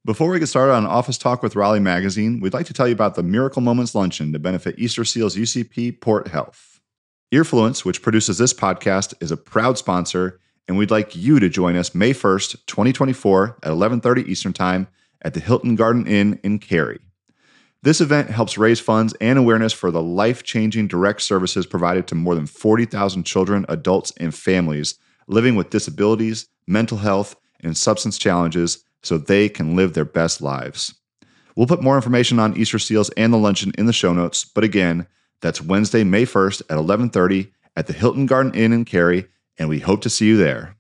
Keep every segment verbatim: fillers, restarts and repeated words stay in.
Before we get started on Office Talk with Raleigh Magazine, we'd like to tell you about the Miracle Moments Luncheon to benefit Easter Seals U C P Port Health. Earfluence, which produces this podcast, is a proud sponsor, and we'd like you to join us May first, twenty twenty-four at eleven thirty Eastern Time at the Hilton Garden Inn in Cary. This event helps raise funds and awareness for the life-changing direct services provided to more than forty thousand children, adults, and families living with disabilities, mental health, and substance challenges so they can live their best lives. We'll put more information on Easter Seals and the luncheon in the show notes, but again, that's Wednesday, May first at eleven thirty at the Hilton Garden Inn in Cary, and we hope to see you there.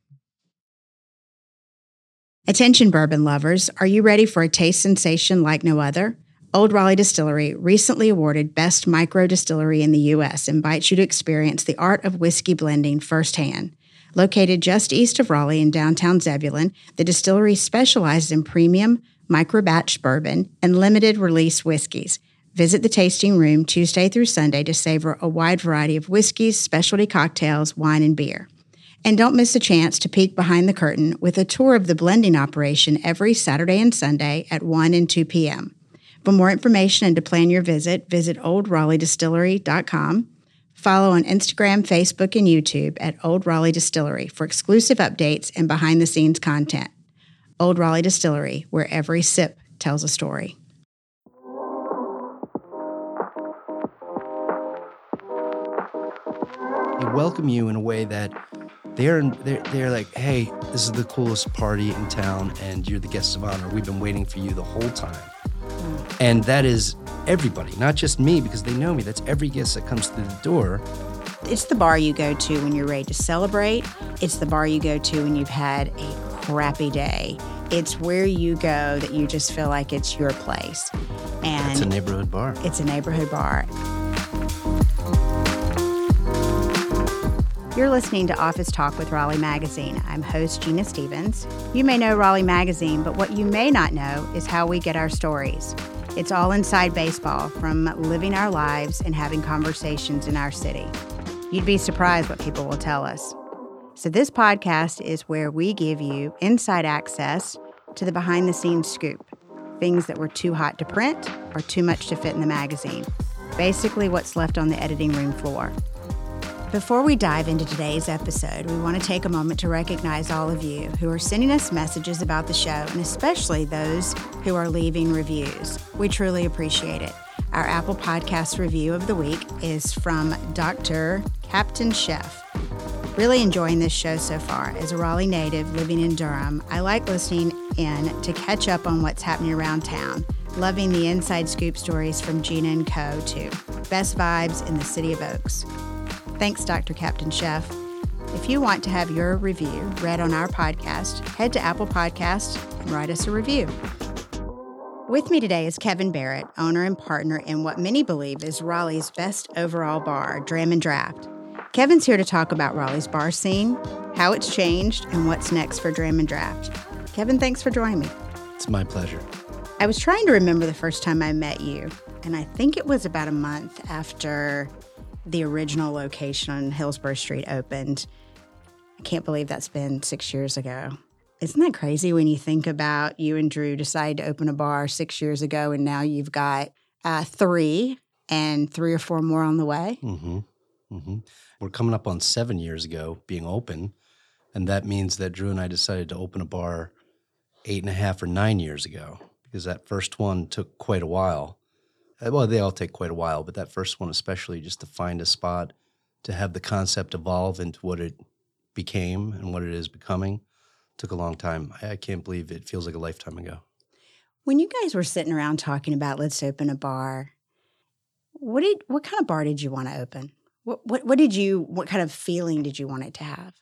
Attention bourbon lovers, are you ready for a taste sensation like no other? Old Raleigh Distillery, recently awarded Best Micro Distillery in the U S, invites you to experience the art of whiskey blending firsthand. Located just east of Raleigh in downtown Zebulon, the distillery specializes in premium, micro-batch bourbon, and limited-release whiskeys. Visit the tasting room Tuesday through Sunday to savor a wide variety of whiskeys, specialty cocktails, wine, and beer. And don't miss a chance to peek behind the curtain with a tour of the blending operation every Saturday and Sunday at one and two p.m. For more information and to plan your visit, visit old raleigh distillery dot com. Follow on Instagram, Facebook, and YouTube at Old Raleigh Distillery for exclusive updates and behind-the-scenes content. Old Raleigh Distillery, where every sip tells a story. They welcome you in a way that they're, they're, they're like, hey, this is the coolest party in town, and you're the guest of honor. We've been waiting for you the whole time. Mm. And that is everybody, not just me, because they know me. That's every guest that comes through the door. It's the bar you go to when you're ready to celebrate. It's the bar you go to when you've had a crappy day. It's where you go that you just feel like it's your place. And it's a neighborhood bar. It's a neighborhood bar. You're listening to Office Talk with Raleigh Magazine. I'm host Gina Stevens. You may know Raleigh Magazine, but what you may not know is how we get our stories. It's all inside baseball, from living our lives and having conversations in our city. You'd be surprised what people will tell us. So this podcast is where we give you inside access to the behind-the-scenes scoop, things that were too hot to print or too much to fit in the magazine. Basically what's left on the editing room floor. Before we dive into today's episode, we want to take a moment to recognize all of you who are sending us messages about the show, and especially those who are leaving reviews. We truly appreciate it. Our Apple Podcast review of the week is from Doctor Captain Chef. Really enjoying this show so far. As a Raleigh native living in Durham, I like listening in to catch up on what's happening around town. Loving the inside scoop stories from Gina and Co. too. Best vibes in the city of Oaks. Thanks, Doctor Captain Chef. If you want to have your review read on our podcast, head to Apple Podcasts and write us a review. With me today is Kevin Barrett, owner and partner in what many believe is Raleigh's best overall bar, Dram and Draft. Kevin's here to talk about Raleigh's bar scene, how it's changed, and what's next for Dram and Draft. Kevin, thanks for joining me. It's my pleasure. I was trying to remember the first time I met you, and I think it was about a month after the original location on Hillsborough Street opened. I can't believe that's been six years ago. Isn't that crazy when you think about you and Drew decided to open a bar six years ago, and now you've got uh, three and three or four more on the way? Mm-hmm. Mm-hmm. We're coming up on seven years ago being open, and that means that Drew and I decided to open a bar eight and a half or nine years ago, because that first one took quite a while. Well, they all take quite a while, but that first one especially, just to find a spot, to have the concept evolve into what it became and what it is becoming, took a long time. I, I can't believe it feels like a lifetime ago. When you guys were sitting around talking about let's open a bar, what did what kind of bar did you want to open? What what what did you what kind of feeling did you want it to have?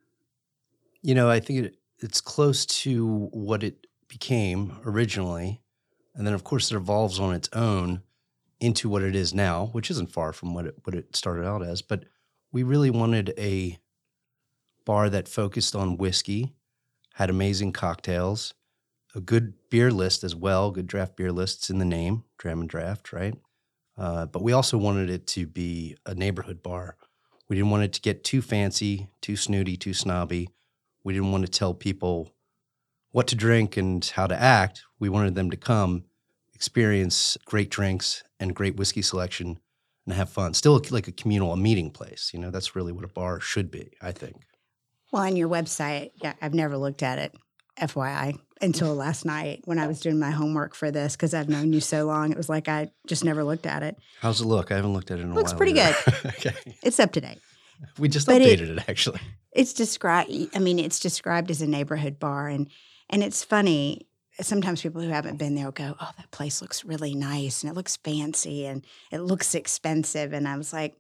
You know, I think it, it's close to what it became originally, and then of course it evolves on its own into what it is now, which isn't far from what it what it started out as. But we really wanted a bar that focused on whiskey, had amazing cocktails, a good beer list as well, good draft beer lists in the name, Dram and Draft, right? Uh, but we also wanted it to be a neighborhood bar. We didn't want it to get too fancy, too snooty, too snobby. We didn't want to tell people what to drink and how to act. We wanted them to come, experience great drinks and great whiskey selection, and have fun. Still like a communal, a meeting place. You know, that's really what a bar should be, I think. Well, on your website, yeah, I've never looked at it, F Y I, until last night when I was doing my homework for this, because I've known you so long. It was like I just never looked at it. How's it look? I haven't looked at it in a Looks while. pretty either. good. Okay. It's up to date. We just But updated it- it, actually. It's described. I mean, it's described as a neighborhood bar, and and it's funny. Sometimes people who haven't been there will go, "Oh, that place looks really nice, and it looks fancy, and it looks expensive." And I was like,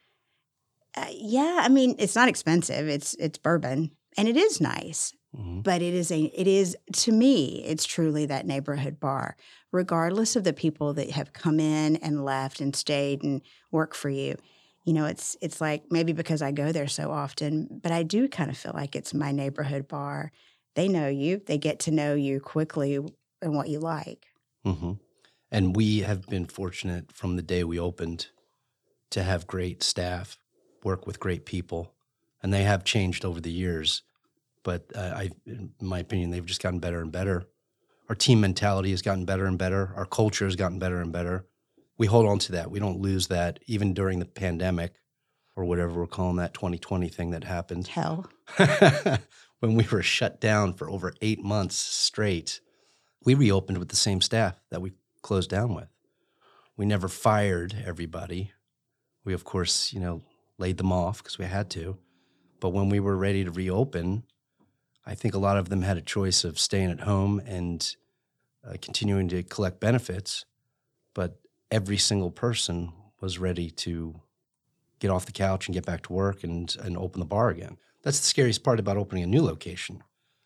uh, "Yeah, I mean, it's not expensive. It's it's bourbon, and it is nice, Mhm. but it is a it is to me, it's truly that neighborhood bar, regardless of the people that have come in and left and stayed and work for you." You know, it's it's like maybe because I go there so often, but I do kind of feel like it's my neighborhood bar. They know you, they get to know you quickly and what you like. hmm And we have been fortunate from the day we opened to have great staff, work with great people, and they have changed over the years. But uh, I, in my opinion, they've just gotten better and better. Our team mentality has gotten better and better. Our culture has gotten better and better. We hold on to that. We don't lose that, even during the pandemic or whatever we're calling that twenty twenty thing that happened. Hell. When we were shut down for over eight months straight, we reopened with the same staff that we closed down with. We never fired everybody. We, of course, you know, laid them off because we had to. But when we were ready to reopen, I think a lot of them had a choice of staying at home and uh, continuing to collect benefits. But every single person was ready to get off the couch and get back to work and, and open the bar again. That's the scariest part about opening a new location,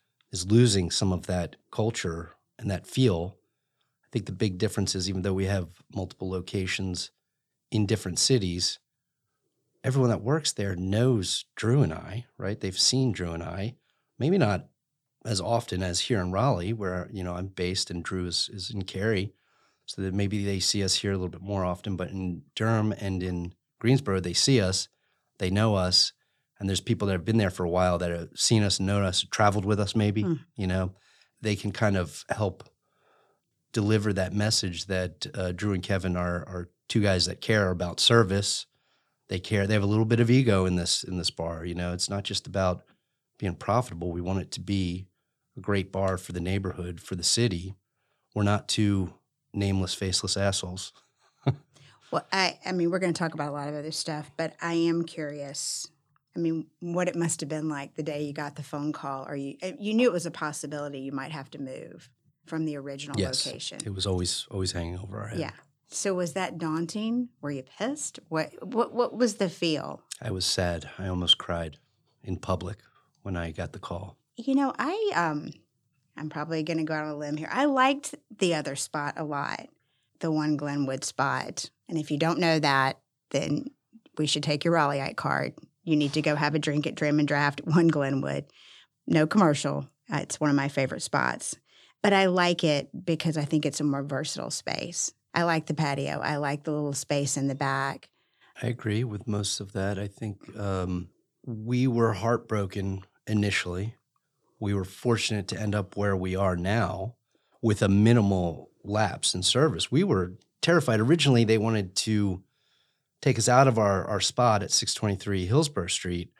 is losing some of that culture and that feel. I think the big difference is, even though we have multiple locations in different cities, everyone that works there knows Drew and I, right? They've seen Drew and I, maybe not as often as here in Raleigh, where, you know, I'm based and Drew is, is in Cary, so that maybe they see us here a little bit more often. But in Durham and in Greensboro, they see us, they know us, and there's people that have been there for a while that have seen us and known us, traveled with us maybe, Hmm. you know. They can kind of help deliver that message that uh, Drew and Kevin are, are two guys that care about service. They care. They have a little bit of ego in this in this bar. You know, it's not just about being profitable. We want it to be a great bar for the neighborhood, for the city. We're not two nameless, faceless assholes. Well, I, I mean, we're going to talk about a lot of other stuff, but I am curious. I mean, what it must have been like the day you got the phone call, or you you knew it was a possibility you might have to move from the original Yes, location. it was always always hanging over our head. Yeah. So was that daunting? Were you pissed? What what what was the feel? I was sad. I almost cried in public when I got the call. You know, I um I'm probably going to go out on a limb here. I liked the other spot a lot, the one Glenwood spot. And if you don't know that, then we should take your Raleighite card. You need to go have a drink at Dram and Draft, one Glenwood. No commercial. Uh, it's one of my favorite spots. But I like it because I think it's a more versatile space. I like the patio. I like the little space in the back. I agree with most of that. I think um, we were heartbroken initially. We were fortunate to end up where we are now with a minimal lapse in service. We were terrified. Originally, they wanted to take us out of our, our spot at six twenty-three Hillsborough Street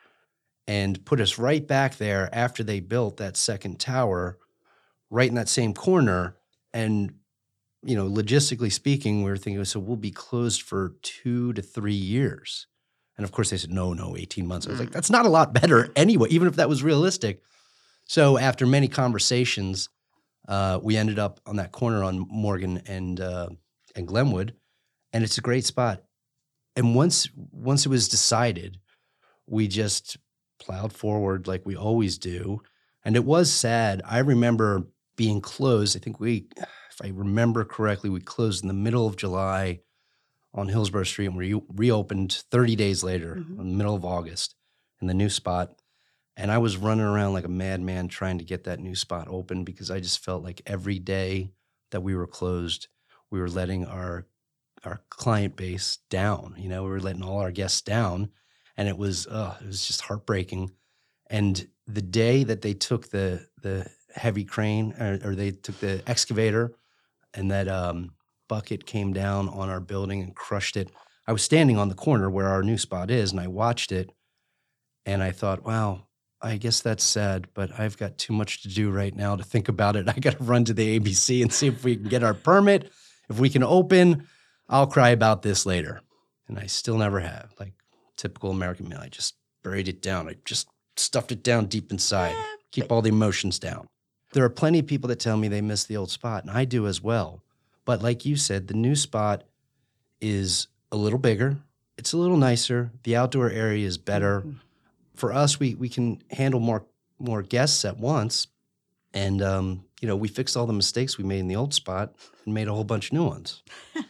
and put us right back there after they built that second tower, right in that same corner. And, you know, logistically speaking, we were thinking, so we'll be closed for two to three years. And of course they said, no, no, eighteen months. I was like, that's not a lot better anyway, even if that was realistic. So after many conversations, uh, we ended up on that corner on Morgan and uh, and Glenwood, and it's a great spot. And once once it was decided, we just plowed forward like we always do. And it was sad. I remember being closed. I think we, if I remember correctly, we closed in the middle of July on Hillsborough Street, and we reopened thirty days later, Mhm. in the middle of August, in the new spot. And I was running around like a madman trying to get that new spot open, because I just felt like every day that we were closed, we were letting our our client base down. You know, we were letting all our guests down, and it was uh, it was just heartbreaking. And the day that they took the the heavy crane, or, or they took the excavator, and that um, bucket came down on our building and crushed it. I was standing on the corner where our new spot is, and I watched it, and I thought, wow, I guess that's sad, but I've got too much to do right now to think about it. I got to run to the A B C and see if we can get our permit, if we can open. I'll cry about this later. And I still never have. Like typical American man, I just buried it down. I just stuffed it down deep inside, Yeah, keep but- all the emotions down. There are plenty of people that tell me they miss the old spot, and I do as well. But like you said, the new spot is a little bigger. It's a little nicer. The outdoor area is better. Mhm. For us, we we can handle more more guests at once. And, um, you know, we fixed all the mistakes we made in the old spot and made a whole bunch of new ones.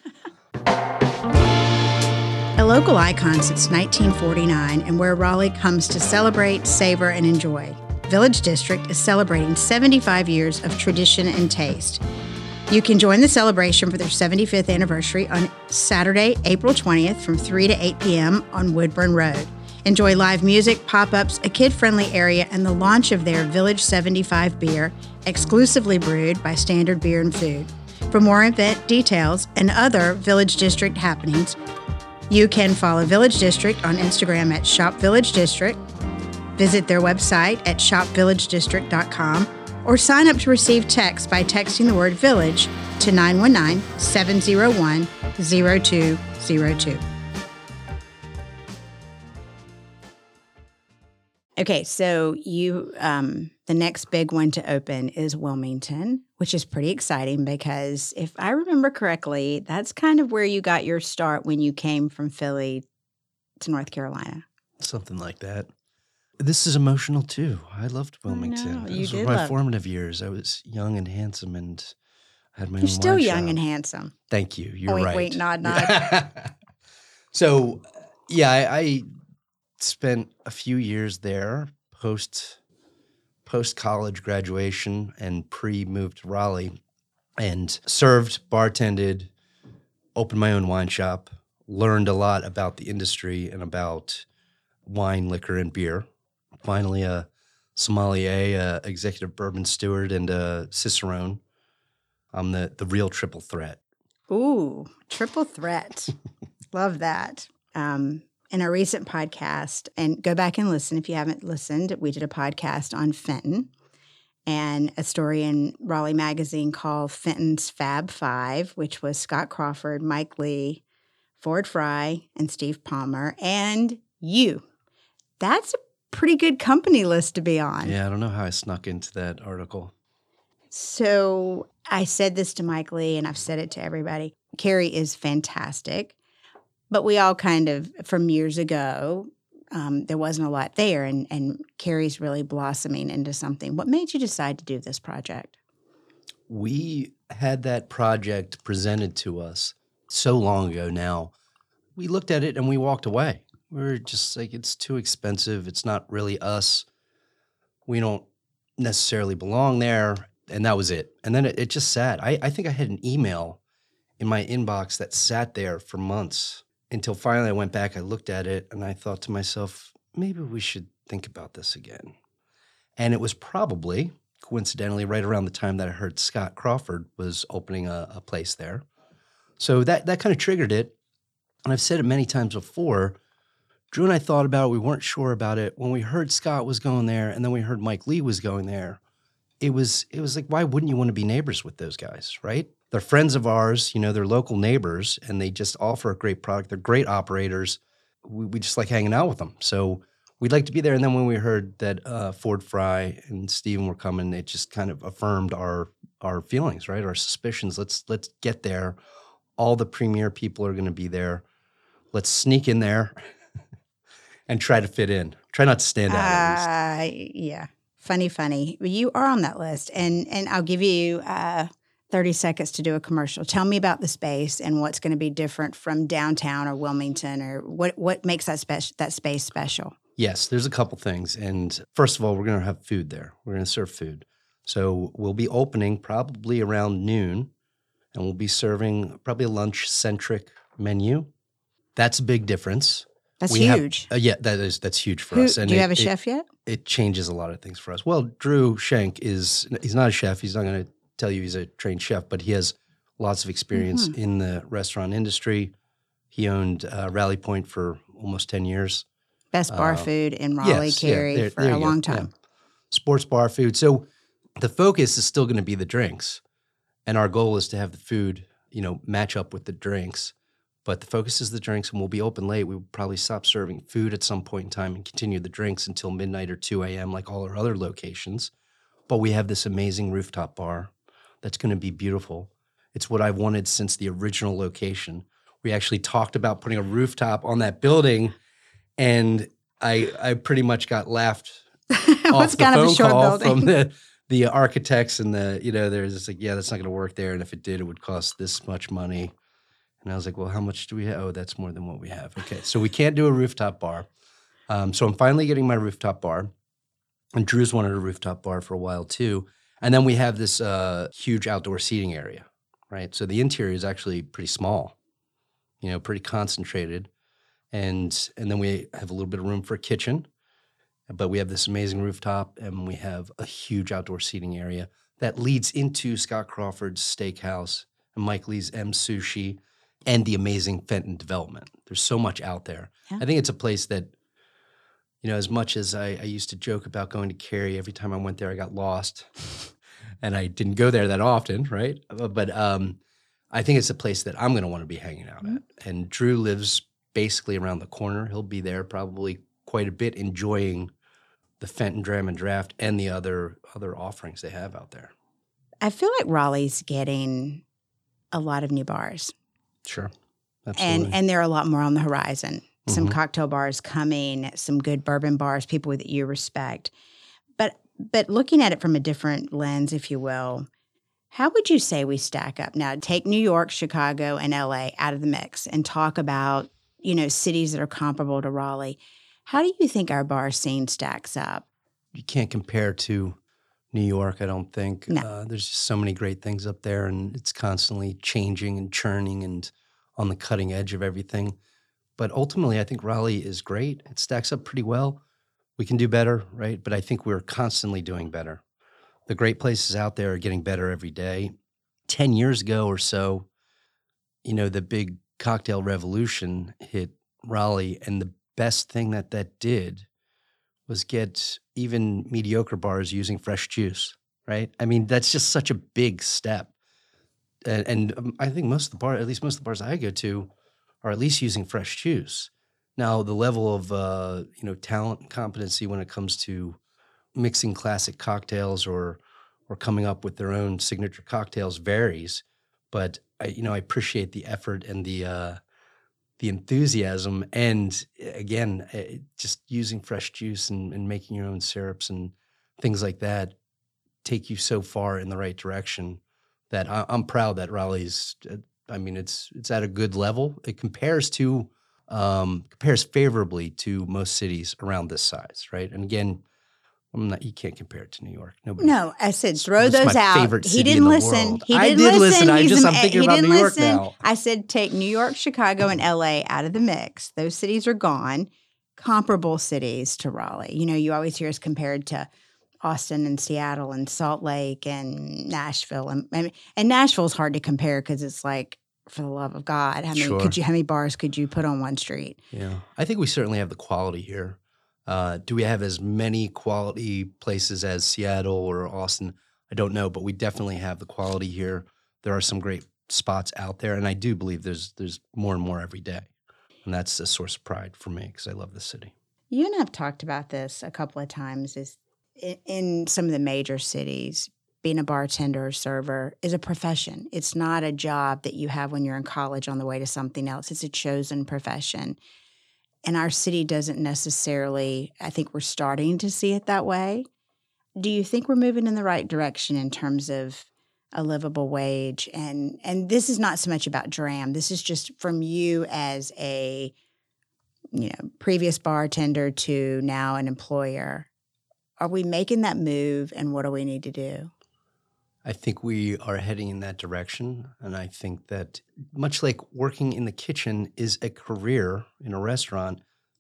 A local icon since nineteen forty-nine, and where Raleigh comes to celebrate, savor, and enjoy. Village District is celebrating seventy-five years of tradition and taste. You can join the celebration for their seventy-fifth anniversary on Saturday, April twentieth from three to eight p.m. on Woodburn Road. Enjoy live music, pop-ups, a kid-friendly area, and the launch of their Village seventy-five beer, exclusively brewed by Standard Beer and Food. For more event details and other Village District happenings, you can follow Village District on Instagram at Shop Village District, visit their website at shop village district dot com, or sign up to receive texts by texting the word village to nine one nine, seven zero one, zero two zero two. Okay, so you, um, the next big one to open is Wilmington, which is pretty exciting because if I remember correctly, that's kind of where you got your start when you came from Philly to North Carolina. Something like that. This is emotional too. I loved Wilmington. know, Those you were did my love- formative years. I was young and handsome and had my You're own still wine young shop. and handsome. Thank you. You're Wink, right. wink, nod, nod. So, yeah, I, I spent a few years there post post college graduation and pre move to Raleigh, and served, bartended, opened my own wine shop, learned a lot about the industry and about wine, liquor, and beer. Finally, a sommelier, a executive bourbon steward, and a cicerone. I'm the the real triple threat. Ooh, triple threat. Love that. Um, in a recent podcast, and go back and listen if you haven't listened, we did a podcast on Fenton and a story in Raleigh Magazine called Fenton's Fab Five, which was Scott Crawford, Mike Lee, Ford Fry, and Steve Palmer, and you. That's a pretty good company list to be on. Yeah, I don't know how I snuck into that article. So I said this to Mike Lee, and I've said it to everybody. Carrie is fantastic, but we all kind of, from years ago, um, there wasn't a lot there, and, and Carrie's really blossoming into something. What made you decide to do this project? We had that project presented to us so long ago now. We looked at it and we walked away. We were just like, it's too expensive. It's not really us. We don't necessarily belong there. And that was it. And then it, it just sat. I, I think I had an email in my inbox that sat there for months until finally I went back, I looked at it, and I thought to myself, maybe we should think about this again. And it was probably, coincidentally, right around the time that I heard Scott Crawford was opening a, a place there. So that, that kind of triggered it. And I've said it many times before, Drew and I thought about it. We weren't sure about it. When we heard Scott was going there, and then we heard Mike Lee was going there, it was it was like, why wouldn't you want to be neighbors with those guys, right? They're friends of ours, you know, they're local neighbors, and they just offer a great product. They're great operators. We, we just like hanging out with them. So we'd like to be there. And then when we heard that uh, Ford Fry and Steven were coming, it just kind of affirmed our our feelings, right? Our suspicions. Let's let's get there. All the premier people are going to be there. Let's sneak in there and try to fit in. Try not to stand out, at least. Uh, yeah. Funny, funny. You are on that list, and and I'll give you uh, thirty seconds to do a commercial. Tell me about the space and what's going to be different from downtown or Wilmington, or what what makes that special that space special. Yes, there's a couple things. And first of all, we're going to have food there. We're going to serve food. So we'll be opening probably around noon, and we'll be serving probably a lunch-centric menu. That's a big difference. That's We have- huge. uh, yeah, that is that's huge for Who, us. do And you it- have a it- chef yet? It changes a lot of things for us. Well, Drew Schenk is he's not a chef. He's not going to tell you he's a trained chef, but he has lots of experience Mhm. in the restaurant industry. He owned uh, Rally Point for almost ten years. Best bar uh, food in Raleigh, yes, yeah, Cary there- for there a you go. long Yeah. time. Sports bar food. So the focus is still going to be the drinks, and our goal is to have the food, you know, match up with the drinks. But the focus is the drinks, and we'll be open late. We will probably stop serving food at some point in time and continue the drinks until midnight or two a.m. like all our other locations. But we have this amazing rooftop bar that's going to be beautiful. It's what I've wanted since the original location. We actually talked about putting a rooftop on that building, and I I pretty much got laughed It's off the kind of a phone short call building. from the the architects and the you know they're just like, yeah, that's not going to work there, and if it did, it would cost this much money. And I was like, well, how much do we have? Oh, that's more than what we have. Okay, so we can't do a rooftop bar. Um, so I'm finally getting my rooftop bar, and Drew's wanted a rooftop bar for a while too. And then we have this uh, huge outdoor seating area, right? So the interior is actually pretty small, you know, pretty concentrated, and and then we have a little bit of room for a kitchen. But we have this amazing rooftop, and we have a huge outdoor seating area that leads into Scott Crawford's Steakhouse and Mike Lee's M Sushi and the amazing Fenton development. There's so much out there. Yeah. I think it's a place that, you know, as much as I, I used to joke about going to Cary, every time I went there, I got lost. And I didn't go there that often, right? But um, I think it's a place that I'm going to want to be hanging out Mm-hmm. at. And Drew lives basically around the corner. He'll be there probably quite a bit, enjoying the Fenton Dram and Draft and the other other offerings they have out there. I feel like Raleigh's getting a lot of new bars. Sure. Absolutely. And and there are a lot more on the horizon. Some Mhm. cocktail bars coming, some good bourbon bars, people that you respect. But but looking at it from a different lens, if you will, how would you say we stack up? Now, take New York, Chicago, and L A out of the mix and talk about, you know, cities that are comparable to Raleigh. How do you think our bar scene stacks up? You can't compare to New York, I don't think. No. Uh, there's just so many great things up there, and it's constantly changing and churning and on the cutting edge of everything. But ultimately, I think Raleigh is great. It stacks up pretty well. We can do better, right? But I think we're constantly doing better. The great places out there are getting better every day. Ten years ago or so, you know, the big cocktail revolution hit Raleigh, and the best thing that that did was get even mediocre bars using fresh juice, right? I mean, that's just such a big step. And, and um, I think most of the bar, at least most of the bars I go to, are at least using fresh juice. Now, the level of uh, you know talent and competency when it comes to mixing classic cocktails or or coming up with their own signature cocktails varies. But I, you know, I appreciate the effort and the uh, the enthusiasm, and again, uh, just using fresh juice and, and making your own syrups and things like that take you so far in the right direction that I, I'm proud that Raleigh's. Uh, I mean, it's it's at a good level. It compares to um, compares favorably to most cities around this size, right? And again, I'm not. You can't compare it to New York. Nobody. No, I said throw It's those my out. favorite He city didn't in the listen. world. He I didn't did listen. listen. I He's just- a- I'm thinking he about didn't New York listen. now. I said take New York, Chicago, and L A out of the mix. Those cities are gone. Comparable cities to Raleigh. You know, you always hear us compared to Austin and Seattle and Salt Lake and Nashville. And and, and Nashville's hard to compare because it's like, for the love of God, how many Sure. could you? How many bars could you put on one street? Yeah, I think we certainly have the quality here. Uh, do we have as many quality places as Seattle or Austin? I don't know, but we definitely have the quality here. There are some great spots out there, and I do believe there's there's more and more every day, and that's a source of pride for me because I love the city. You and I've talked about this a couple of times. Is in, in some of the major cities, being a bartender or server is a profession. It's not a job that you have when you're in college on the way to something else. It's a chosen profession. And our city doesn't necessarily, I think we're starting to see it that way. Do you think we're moving in the right direction in terms of a livable wage? And and this is not so much about Dram. This is just from you as a, you know, previous bartender to now an employer. Are we making that move, and what do we need to do? I think we are heading in that direction, and I think that much like working in the kitchen is a career in a restaurant,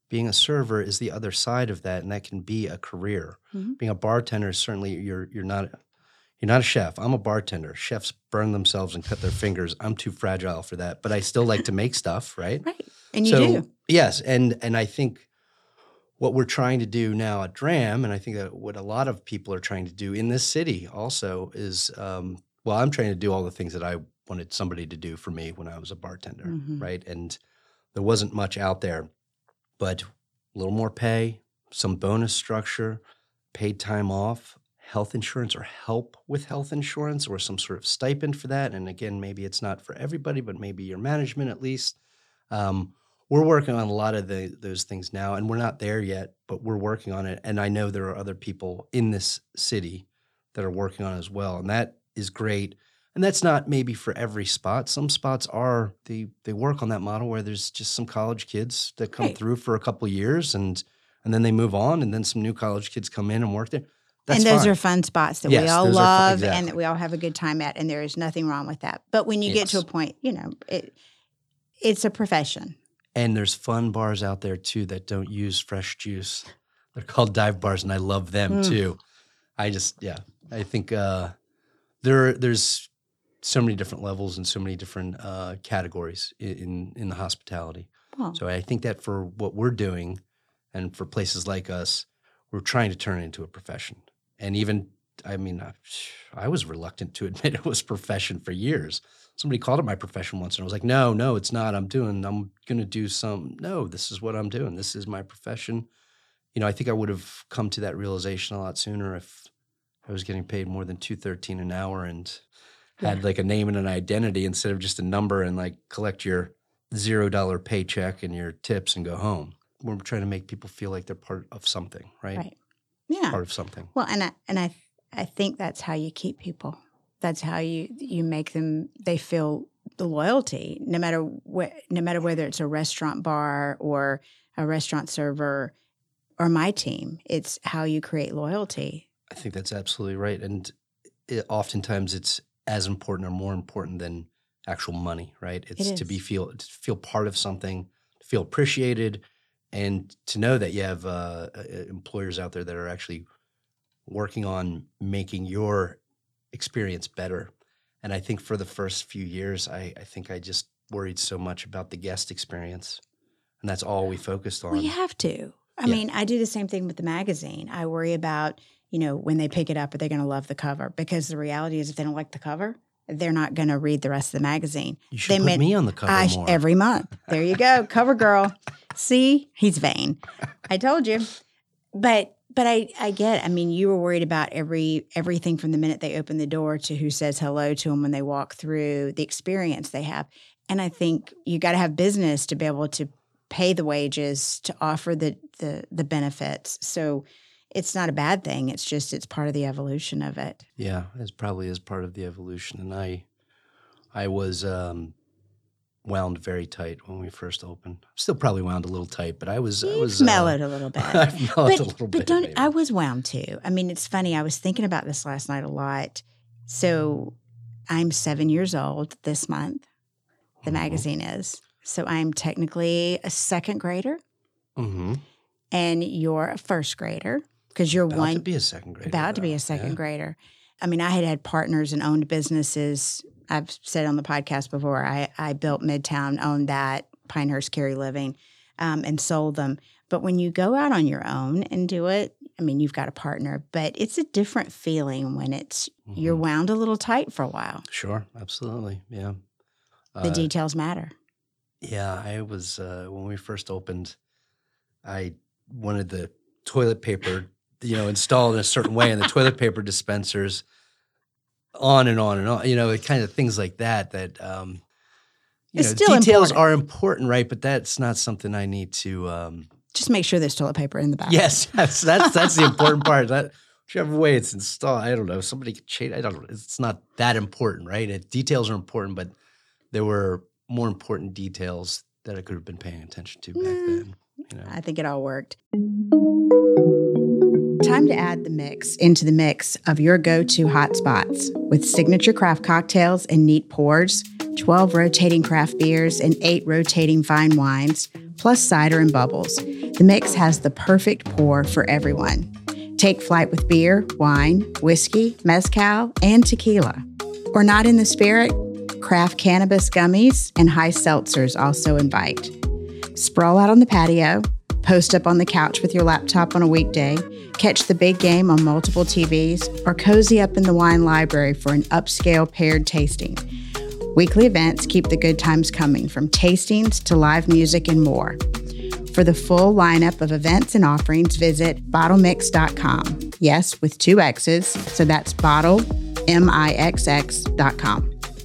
being a server is the other side of that, and that can be a career. Mm-hmm. Being a bartender, certainly you're you're not you're not a chef. I'm a bartender. Chefs burn themselves and cut their fingers. I'm too fragile for that, but I still like to make stuff, right? Right, and you so, do. Yes, and and I think what we're trying to do now at Dram, and I think that what a lot of people are trying to do in this city also is, um, well, I'm trying to do all the things that I wanted somebody to do for me when I was a bartender, mm-hmm. right? And there wasn't much out there, but a little more pay, some bonus structure, paid time off, health insurance or help with health insurance or some sort of stipend for that. And again, maybe it's not for everybody, but maybe your management at least. Um, we're working on a lot of the, those things now, and we're not there yet, but we're working on it. And I know there are other people in this city that are working on it as well. And that is great. And that's not maybe for every spot. Some spots are, they they work on that model where there's just some college kids that come right. through for a couple of years and and then they move on, and then some new college kids come in and work there. That's and those fine. are fun spots that yes, we all love fun, exactly. and that we all have a good time at, and there is nothing wrong with that. But when you yes. get to a point, you know, it it's a profession. And there's fun bars out there, too, that don't use fresh juice. They're called dive bars, and I love them, mm. too. I just, yeah, I think uh, there there's so many different levels and so many different uh, categories in, in the hospitality. Oh. So I think that for what we're doing and for places like us, we're trying to turn it into a profession. And even, I mean, I, I was reluctant to admit it was a profession for years. Somebody called it my profession once, and I was like, no, no, it's not. I'm doing, I'm going to do some, no, this is what I'm doing. This is my profession. You know, I think I would have come to that realization a lot sooner if I was getting paid more than two thirteen an hour and had yeah. like a name and an identity instead of just a number and like collect your zero dollar paycheck and your tips and go home. We're trying to make people feel like they're part of something, right? Right. Yeah. Part of something. Well, and I, and I, I think that's how you keep people. That's how you you make them, they feel the loyalty, no matter what, no matter whether it's a restaurant bar or a restaurant server or my team. It's how you create loyalty. I think that's absolutely right. And it, oftentimes it's as important or more important than actual money, right? It's it to be feel to feel part of something, to feel appreciated, and to know that you have uh, employers out there that are actually working on making your experience better. And I think for the first few years, I, I think I just worried so much about the guest experience. And that's all we focused on. Well, you have to. I yeah. mean, I do the same thing with the magazine. I worry about, you know, when they pick it up, are they going to love the cover? Because the reality is if they don't like the cover, they're not going to read the rest of the magazine. You should they put meant, me on the cover I, more. Every month. There you go. Cover girl. See? He's vain. I told you. But But I, I get, I mean, you were worried about every everything from the minute they open the door to who says hello to them when they walk through, the experience they have. And I think you got to have business to be able to pay the wages, to offer the, the the benefits. So it's not a bad thing. It's just, it's part of the evolution of it. Yeah, it probably is part of the evolution. And I, I was um, wound very tight when we first opened. Still probably wound a little tight, but I was You've I was mellowed uh, a little bit. I've mellowed but, a little but bit. don't maybe. I was wound too. I mean, it's funny. I was thinking about this last night a lot. So I'm seven years old this month. The mm-hmm. magazine is. So I'm technically a second grader, mm-hmm. and you're a first grader because you're about one to be a second grader. About though. to be a second yeah. grader. I mean, I had had partners and owned businesses. I've said on the podcast before, I, I built Midtown, owned that, Pinehurst Cary Living, um, and sold them. But when you go out on your own and do it, I mean, you've got a partner, but it's a different feeling when it's mm-hmm. you're wound a little tight for a while. Sure, absolutely, yeah. The uh, details matter. Yeah, I was, uh, when we first opened, I wanted the toilet paper, you know, installed in a certain way, and the toilet paper dispensers on and on and on, you know, kind of things like that, that, um, you it's know, still details important. are important, right? But that's not something I need to, um, just make sure there's toilet paper in the back. Yes, that's, that's, that's the important part. That whichever way it's installed, I don't know, somebody could change, I don't know, it's not that important, right? It, details are important, but there were more important details that I could have been paying attention to back mm, then. You know? I think it all worked. Time to add the mix into the mix of your go-to hot spots with signature craft cocktails and neat pours, twelve rotating craft beers, and eight rotating fine wines, plus cider and bubbles. The Mix has the perfect pour for everyone. Take flight with beer, wine, whiskey, mezcal, and tequila. Or not in the spirit? Craft cannabis gummies and high seltzers also invite. Sprawl out on the patio, post up on the couch with your laptop on a weekday, catch the big game on multiple T Vs, or cozy up in the wine library for an upscale paired tasting. Weekly events keep the good times coming, from tastings to live music and more. For the full lineup of events and offerings, visit bottle mix dot com. Yes, with two X's, so that's bottle, M I X X dot com.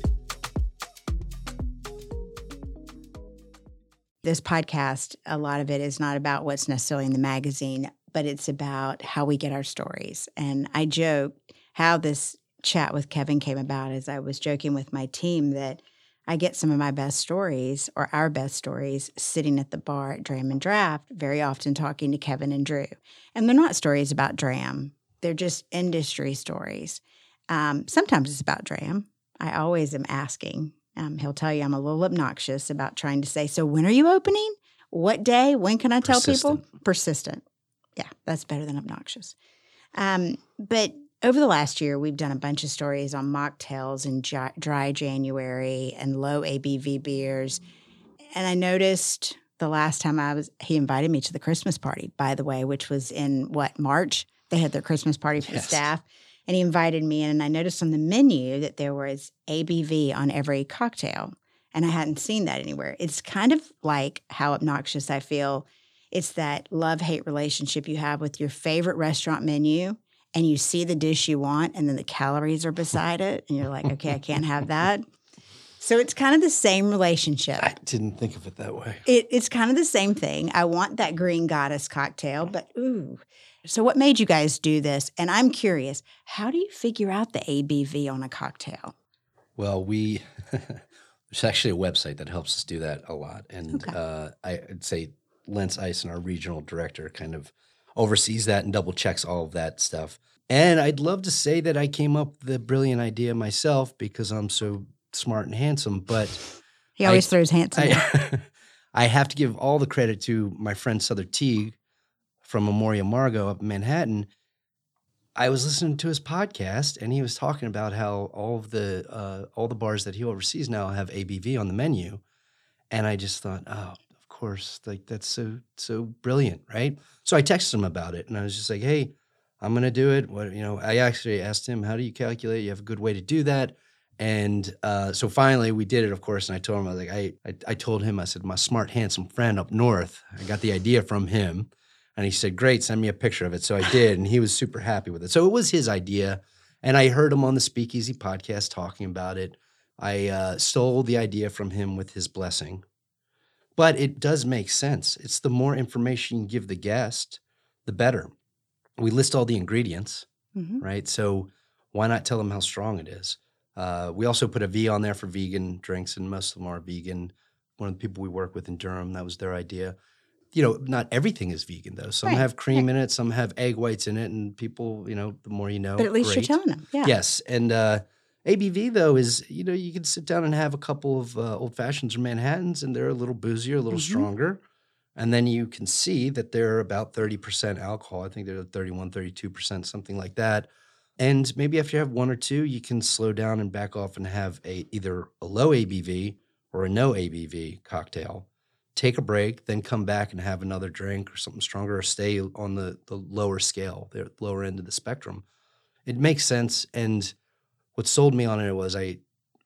This podcast, a lot of it is not about what's necessarily in the magazine, but it's about how we get our stories. And I joke how this chat with Kevin came about as I was joking with my team that I get some of my best stories, or our best stories, sitting at the bar at Dram and Draft, very often talking to Kevin and Drew. And they're not stories about Dram. They're just industry stories. Um, sometimes it's about Dram. I always am asking. Um, he'll tell you I'm a little obnoxious about trying to say, so when are you opening? What day? When can I tell Persistent. people? Persistent. Yeah, that's better than obnoxious. Um, but over the last year, we've done a bunch of stories on mocktails and dry, dry January and low A B V beers. And I noticed the last time I was, he invited me to the Christmas party, by the way, which was in, what, March? They had their Christmas party for Yes. the staff. And he invited me in, and I noticed on the menu that there was A B V on every cocktail. And I hadn't seen that anywhere. It's kind of like how obnoxious I feel. It's that love-hate relationship you have with your favorite restaurant menu, and you see the dish you want, and then the calories are beside it, and you're like, okay, I can't have that. So it's kind of the same relationship. I didn't think of it that way. It, it's kind of the same thing. I want that Green Goddess cocktail, but ooh. So what made you guys do this? And I'm curious, how do you figure out the A B V on a cocktail? Well, we there's actually a website that helps us do that a lot, and Okay. uh, I'd say Lance Eisen, our regional director, kind of oversees that and double checks all of that stuff. And I'd love to say that I came up with the brilliant idea myself because I'm so smart and handsome, but He always I- throws handsome. I, I have to give all the credit to my friend Souther Teague from Memoria Margot up in Manhattan. I was listening to his podcast, and he was talking about how all of the uh, all the bars that he oversees now have A B V on the menu, and I just thought, oh, of course, like that's so so brilliant, right? So I texted him about it, and I was just like, hey, I'm gonna do it. What you know? I actually asked him, how do you calculate? You have a good way to do that? And uh, so finally we did it, of course. And I told him, I was like, I, I I told him, I said, my smart, handsome friend up north, I got the idea from him. And he said, great, send me a picture of it. So I did, and he was super happy with it. So it was his idea, and I heard him on the Speakeasy podcast talking about it. I uh, stole the idea from him with his blessing. But it does make sense. It's the more information you give the guest, the better. We list all the ingredients, Mhm. right? So why not tell them how strong it is? Uh, we also put a V on there for vegan drinks, and most of them are vegan. One of the people we work with in Durham, that was their idea. You know, not everything is vegan, though. Some Right, have cream in it, some have egg whites in it, and people, you know, the more you know, But at least great. you're telling them. Yeah. Yes, and uh, A B V, though, is, you know, you can sit down and have a couple of uh, old fashions or Manhattans, and they're a little boozier, a little Mhm. stronger. And then you can see that they're about thirty percent alcohol. I think they're thirty-one, thirty-two percent, something like that. And maybe after you have one or two, you can slow down and back off and have a either a low A B V or a no A B V cocktail. Take a break, then come back and have another drink or something stronger, or stay on the, the lower scale, the lower end of the spectrum. It makes sense. And what sold me on it was I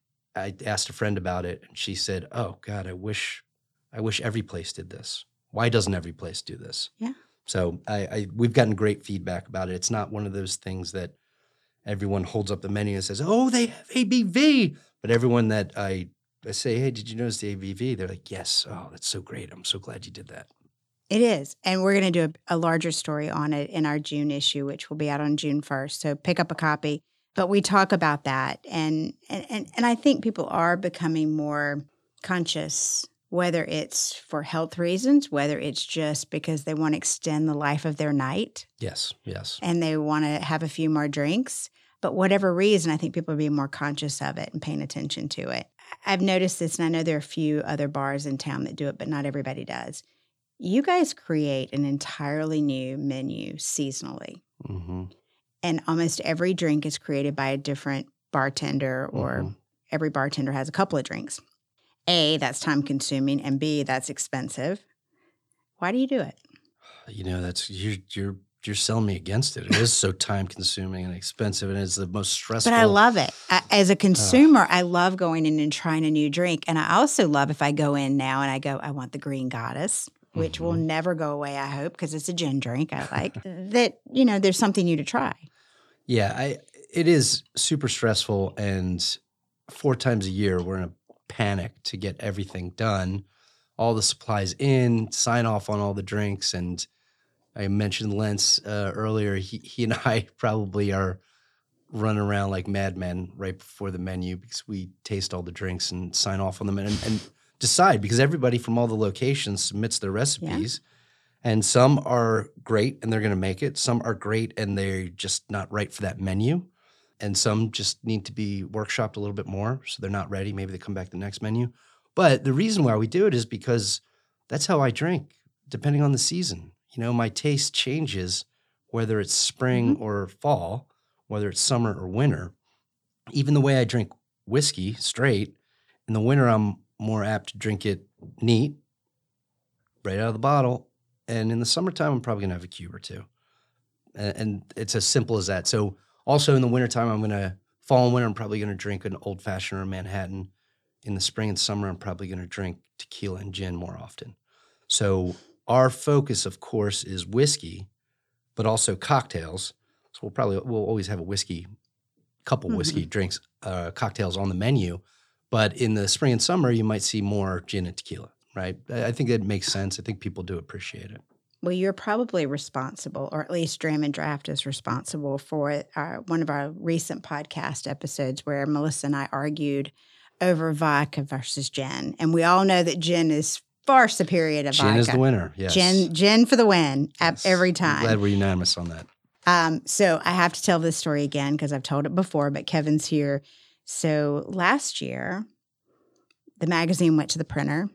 I asked a friend about it, and she said, oh, God, I wish I wish every place did this. Why doesn't every place do this? Yeah. So I, I we've gotten great feedback about it. It's not one of those things that everyone holds up the menu and says, oh, they have A B V. But everyone that I I say, hey, did you notice the A B V? They're like, yes. Oh, that's so great. I'm so glad you did that. It is. And we're going to do a, a larger story on it in our June issue, which will be out on June first. So pick up a copy. But we talk about that. And, and, and, and I think people are becoming more conscious, whether it's for health reasons, whether it's just because they want to extend the life of their night Yes, yes. and they want to have a few more drinks. But whatever reason, I think people are being more conscious of it and paying attention to it. I've noticed this, and I know there are a few other bars in town that do it, but not everybody does. You guys create an entirely new menu seasonally. Mm-hmm. And almost every drink is created by a different bartender, or Mm-hmm. every bartender has a couple of drinks. A, that's time consuming, and B, that's expensive. Why do you do it? You know, that's you're you're you're selling me against it. It is so time consuming and expensive, and it's the most stressful. But I love it. I, as a consumer, I love going in and trying a new drink. And I also love if I go in now and I go, I want the Green Goddess, which Mm-hmm. will never go away, I hope, because it's a gin drink I like, that, you know, there's something new to try. Yeah, I it is super stressful, and four times a year we're in a panic to get everything done, all the supplies in, sign off on all the drinks. And I mentioned Lentz uh, earlier. He he and I probably are running around like madmen right before the menu, because we taste all the drinks and sign off on them and, and decide, because everybody from all the locations submits their recipes. And some are great and they're going to make it. Some are great and they're just not right for that menu. And some just need to be workshopped a little bit more, so they're not ready. Maybe they come back to the next menu. But the reason why we do it is because that's how I drink, depending on the season. You know, my taste changes, whether it's spring Mm-hmm. or fall, whether it's summer or winter. Even the way I drink whiskey straight, in the winter I'm more apt to drink it neat, right out of the bottle. And in the summertime, I'm probably going to have a cube or two. And, and it's as simple as that. So also in the wintertime, I'm going to, fall and winter, I'm probably going to drink an old fashioned or a Manhattan. In the spring and summer, I'm probably going to drink tequila and gin more often. So our focus, of course, is whiskey, but also cocktails. So we'll probably, we'll always have a whiskey, couple whiskey Mm-hmm. drinks, uh, cocktails on the menu. But in the spring and summer, you might see more gin and tequila. Right. I think it makes sense. I think people do appreciate it. Well, you're probably responsible, or at least Dram and Draft is responsible for our, one of our recent podcast episodes where Melissa and I argued over vodka versus gin. And we all know that gin is far superior to Gin vodka. is the winner. Yes. Gin, gin for the win Yes. every I'm time. glad we're unanimous on that. Um, so I have to tell this story again because I've told it before, but Kevin's here. So last year, the magazine went to the printer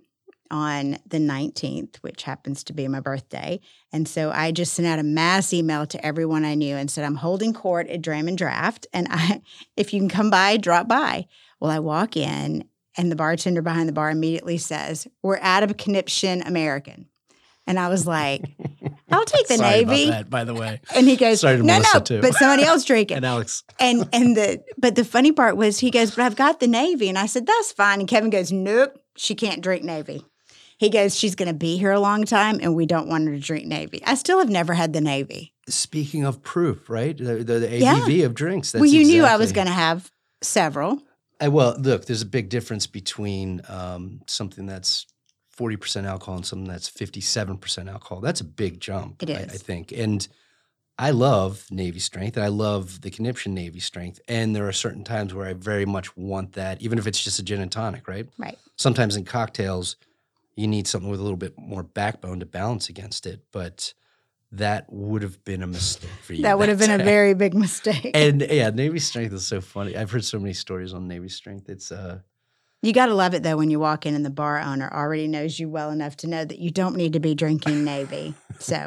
on the nineteenth, which happens to be my birthday. And so I just sent out a mass email to everyone I knew and said, I'm holding court at Dram and Draft. And I, if you can come by, drop by. Well, I walk in and the bartender behind the bar immediately says, we're out of Conniption American. And I was like, I'll take the Sorry Navy. about that, by the way. And he goes, Sorry to no, Melissa, no, too. but somebody else drink it. And Alex. And and the but the funny part was he goes, but I've got the Navy. And I said, that's fine. And Kevin goes, nope, she can't drink Navy. He goes, she's going to be here a long time and we don't want her to drink Navy. I still have never had the Navy. Speaking of proof, right? The, the, the Yeah. A B V of drinks. That's well, you knew I exactly- was going to have several. I, well, look, there's a big difference between um, something that's forty percent alcohol and something that's fifty-seven percent alcohol. That's a big jump, It I, is. I think. And I love Navy Strength. And I love the Conniption Navy Strength. And there are certain times where I very much want that, even if it's just a gin and tonic, right? Right. Sometimes in cocktails, you need something with a little bit more backbone to balance against it. But that would have been a mistake for you. That would have been a day. very big mistake. And yeah, Navy Strength is so funny. I've heard so many stories on Navy Strength. It's uh, You got to love it, though, when you walk in and the bar owner already knows you well enough to know that you don't need to be drinking Navy. So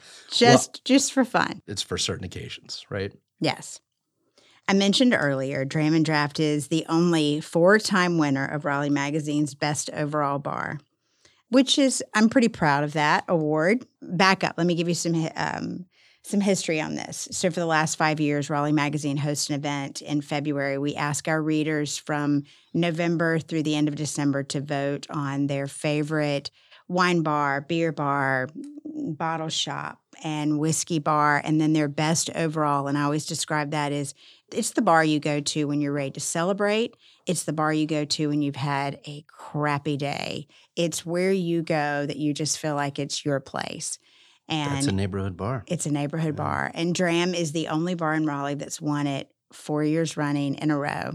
just just for fun. it's for certain occasions, right? Yes. I mentioned earlier, Dram and Draft is the only four-time winner of Raleigh Magazine's Best Overall Bar, which is, I'm pretty proud of that award. Back up. Let me give you some um, some history on this. So for the last five years, Raleigh Magazine hosts an event in February. We ask our readers from November through the end of December to vote on their favorite wine bar, beer bar, bottle shop, and whiskey bar, and then their best overall. And I always describe that as it's the bar you go to when you're ready to celebrate. It's the bar you go to when you've had a crappy day. It's where you go that you just feel like it's your place. And That's a neighborhood bar. it's a neighborhood Yeah. bar. And Dram is the only bar in Raleigh that's won it four years running in a row.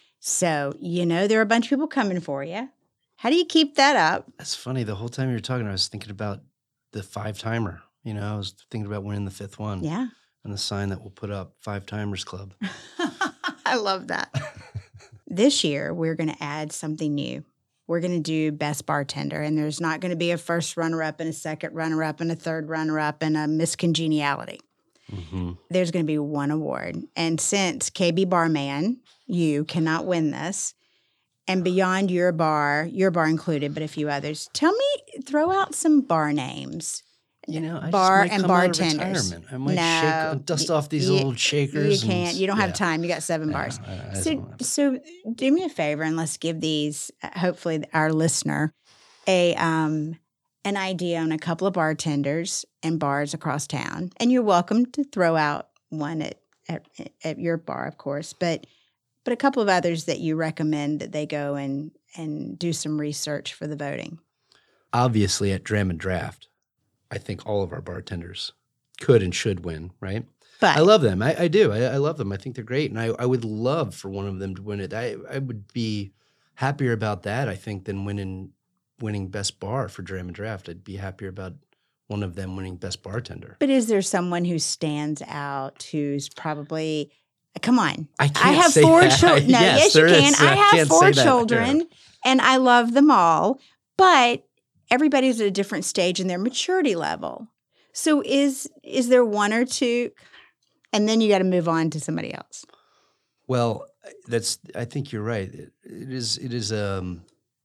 So, you know, there are a bunch of people coming for you. How do you keep that up? That's funny. The whole time you were talking, I was thinking about the five timer. You know, I was thinking about winning the fifth one. Yeah. And the sign that we'll put up, Five Timers Club. I love that. This year, we're going to add something new. we're going to do best bartender, and there's not going to be a first runner-up and a second runner-up and a third runner-up and a miscongeniality. Mm-hmm. There's going to be one award. And since K B Barman, you cannot win this, and beyond your bar, your bar included, but a few others, tell me, throw out some bar names. You know, I bar just might and come bartenders. Out of retirement. I might no, shake, dust you, off these you, old shakers. You can't. And, you don't have yeah. time. You got seven yeah, bars. I, I so, so do me a favor and let's give these, uh, hopefully, our listener a um an idea on a couple of bartenders and bars across town. And you're welcome to throw out one at at, at your bar, of course, but but a couple of others that you recommend that they go and and do some research for the voting. Obviously, at Dram and Draft, I think all of our bartenders could and should win, right? But I love them. I, I do. I, I love them. I think they're great. And I, I would love for one of them to win it. I, I would be happier about that, I think, than winning winning Best Bar for Dram and Draft. I'd be happier about one of them winning Best Bartender. But is there someone who stands out who's probably, come on. I can't I have say four that. children. No, yes, yes you can. is. I, I have can't four say that. children, Yeah. and I love them all. But everybody's at a different stage in their maturity level. So is is there one or two, and then you got to move on to somebody else? Well, that's. I think you're right. It, it is. It is um,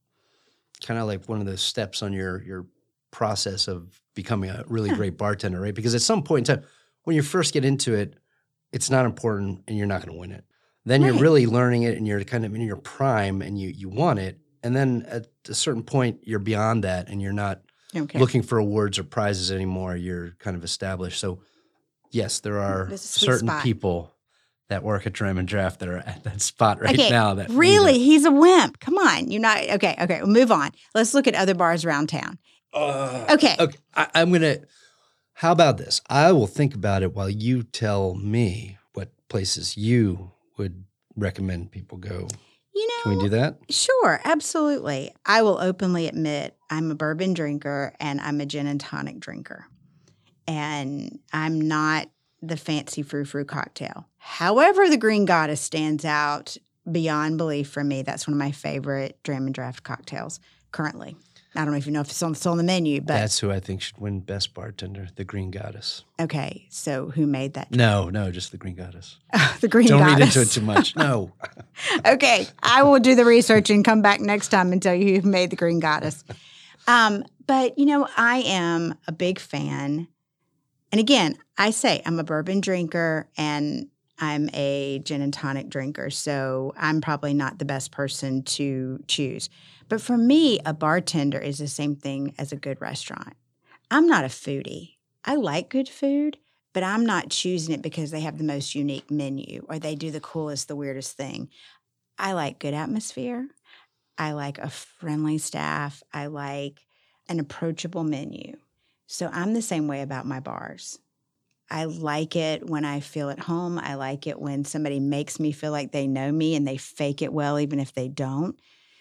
kind of like one of the steps on your your process of becoming a really Yeah. great bartender, right? Because at some point in time, when you first get into it, it's not important, and you're not going to win it. Then Right. you're really learning it, and you're kind of in your prime, and you you want it. And then at a certain point, you're beyond that, and you're not Okay. looking for awards or prizes anymore. You're kind of established. So, yes, there are There's a sweet certain spot. people that work at Dram and Draft that are at that spot right Okay, now. That need really, it. he's a wimp. Come on, you're not okay. Okay, we'll move on. Let's look at other bars around town. Uh, Okay. Okay. I, I'm gonna. How about this? I will think about it while you tell me what places you would recommend people go. You know, Can we do that? Sure, absolutely. I will openly admit I'm a bourbon drinker and I'm a gin and tonic drinker. And I'm not the fancy frou-frou cocktail. However, the Green Goddess stands out beyond belief for me. That's one of my favorite Dram and Draft cocktails currently. I don't know if you know if it's on, it's on the menu, but That's who I think should win Best Bartender, the Green Goddess. okay. So who made that? No, no, just the Green Goddess. The Green Don't Goddess. read into it too much. No. Okay, I will do the research and come back next time and tell you who made the Green Goddess. Um, but, you know, I am a big fan. And again, I say I'm a bourbon drinker and I'm a gin and tonic drinker. So I'm probably not the best person to choose. But for me, a bartender is the same thing as a good restaurant. I'm not a foodie. I like good food, but I'm not choosing it because they have the most unique menu or they do the coolest, the weirdest thing. I like good atmosphere. I like a friendly staff. I like an approachable menu. So I'm the same way about my bars. I like it when I feel at home. I like it when somebody makes me feel like they know me and they fake it well, even if they don't.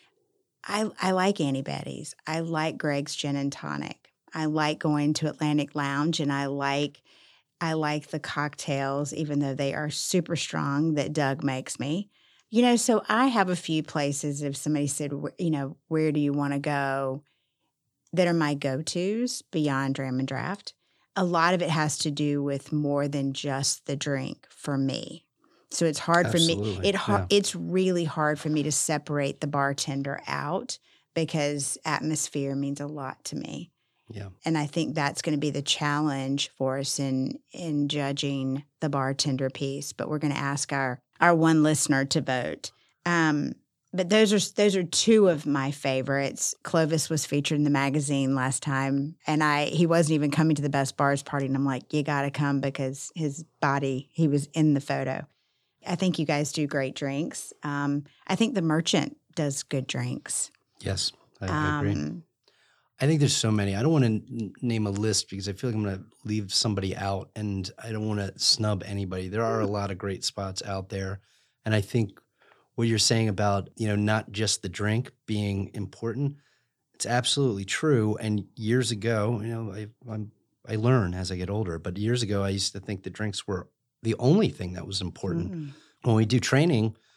I, I like Annie Betty's. I like Greg's Gin and Tonic. I like going to Atlantic Lounge, and I like I like the cocktails, even though they are super strong, that Doug makes me. You know, so I have a few places, if somebody said, you know, where do you want to go, that are my go-tos beyond Dram and Draft. A lot of it has to do with more than just the drink for me. So it's hard for me. Absolutely, It ha- yeah. It's really hard for me to separate the bartender out because atmosphere means a lot to me. Yeah. And I think that's going to be the challenge for us in in judging the bartender piece. But we're going to ask our our one listener to vote. Um, but those are those are two of my favorites. Clovis was featured in the magazine last time, and I he wasn't even coming to the Best Bars party, and I'm like, you got to come because his body, he was in the photo. I think you guys do great drinks. Um, I think the Merchant does good drinks. Yes, I, I agree. Um, I think there's so many. I don't want to n- name a list because I feel like I'm going to leave somebody out, and I don't want to snub anybody. There are a lot of great spots out there, and I think what you're saying about, you know, not just the drink being important, it's absolutely true. And years ago, you know, I I'm, I learn as I get older, but years ago I used to think the drinks were the only thing that was important. mm. When we do training,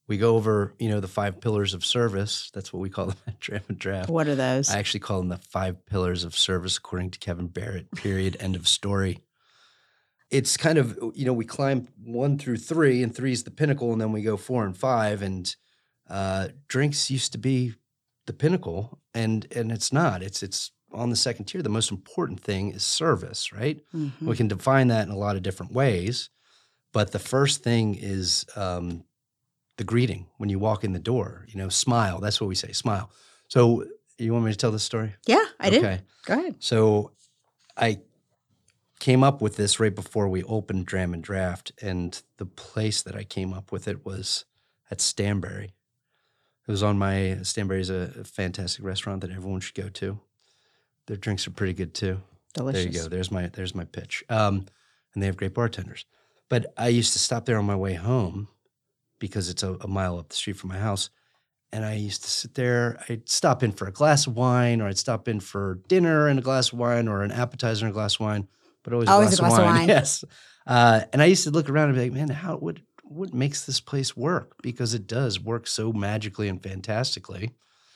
We go over, you know, the five pillars of service. That's what we call them at Dram and Draft. What are those? I actually call them the five pillars of service, according to Kevin Barrett, period, end of story. It's kind of, you know, we climb one through three, and three is the pinnacle, and then we go four and five, and uh, drinks used to be the pinnacle, and and it's not. It's it's on the second tier. The most important thing is service, right? Mm-hmm. We can define that in a lot of different ways, but the first thing is um, the greeting when you walk in the door. You know, smile. That's what we say, smile. So you want me to tell this story? Yeah, I do. Okay. Go ahead. So I came up with this right before we opened Dram and Draft, and the place that I came up with it was at Stanbury. It was on my, Stanbury is a, a fantastic restaurant that everyone should go to. Their drinks are pretty good too. Delicious. There you go. There's my there's my pitch. Um, and they have great bartenders. But I used to stop there on my way home because it's a, a mile up the street from my house. And I used to sit there. I'd stop in for a glass of wine, or I'd stop in for dinner and a glass of wine, or an appetizer and a glass of wine. But always, always a glass, a glass of, wine. of wine. Yes. Uh, and I used to look around and be like, man, how what what makes this place work? Because it does work so magically and fantastically.